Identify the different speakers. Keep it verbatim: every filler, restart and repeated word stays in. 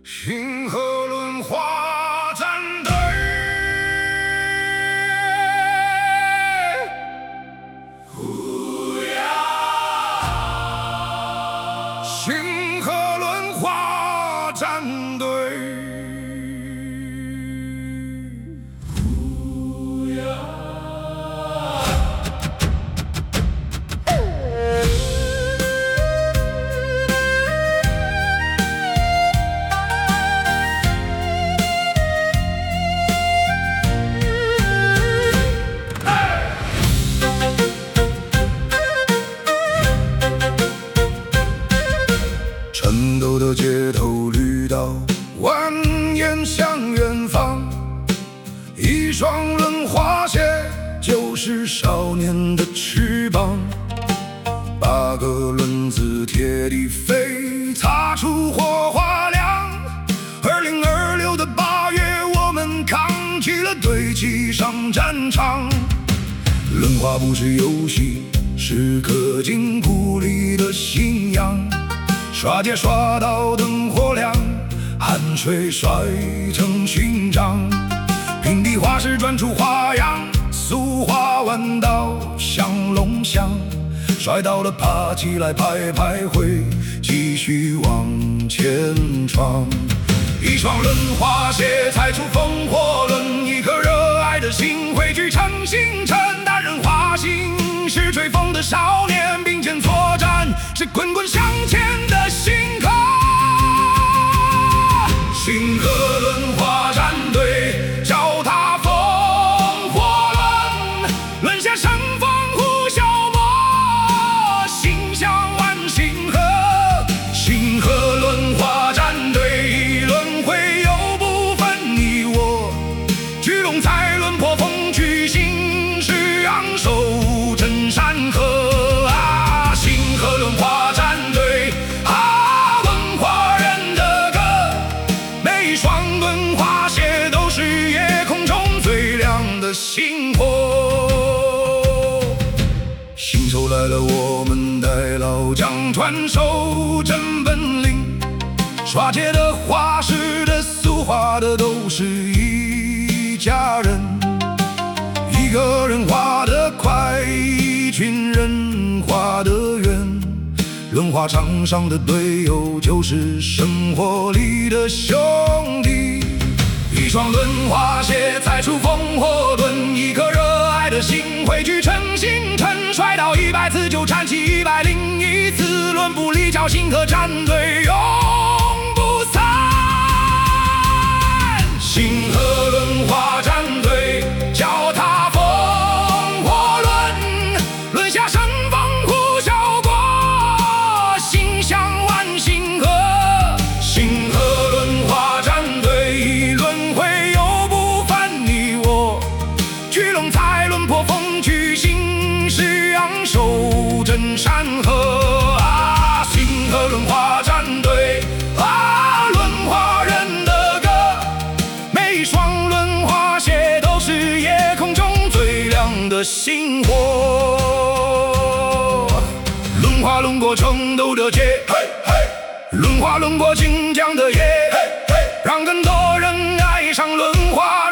Speaker 1: 星河轮滑战队，呼呀！星河轮滑战队，呼呀！颤抖的街头绿道蜿蜒向远方，一双轮滑鞋就是少年的翅膀，八个轮子贴地飞，擦出火花亮。二零二六的八月，我们扛起了队旗上战场。轮滑不是游戏，是刻进骨里的信仰。刷街刷到灯火亮，汗水摔成勋章。平地滑石转出花样，速滑弯道像龙翔。摔倒了爬起来拍拍灰，继续往前闯。一双轮滑鞋踩出风火轮，一颗热爱的心汇聚成星辰。大人滑行是追风的少年，并肩作战是滚滚向前的星河。星河轮滑战队，脚踏风火轮，轮下乘风呼啸波，心向万星河。星河轮滑战队，一轮回又不分你我，巨龙在轮破风去，行势昂首震山河啊！星河轮滑战队啊，文化人的歌，每一双轮滑鞋都是夜空中最亮的星火。新手来了，我们带老将传授真本领，刷街的、滑石的、速滑的，都是一家人。一个人滑得快，一群人滑得远。轮滑场上的队友，就是生活里的兄弟。一双轮滑鞋踩出风火轮，一颗热爱的心汇聚成星辰。摔倒一百次就站起一百零一次，轮不离脚，星河战队永不散。星河轮滑战队，脚踏风火轮，轮下乘风呼啸过，心向万星河。星河轮滑战队，一轮回又不分你我，巨龙在轮破风去，行势昂首震山河啊！星河轮滑战队啊，轮滑人的歌，每一双轮滑鞋都是夜空中最亮的星火。轮滑轮过城斗的街，嘿嘿，轮滑轮过锦江的夜，嘿嘿，让更多人爱上轮滑。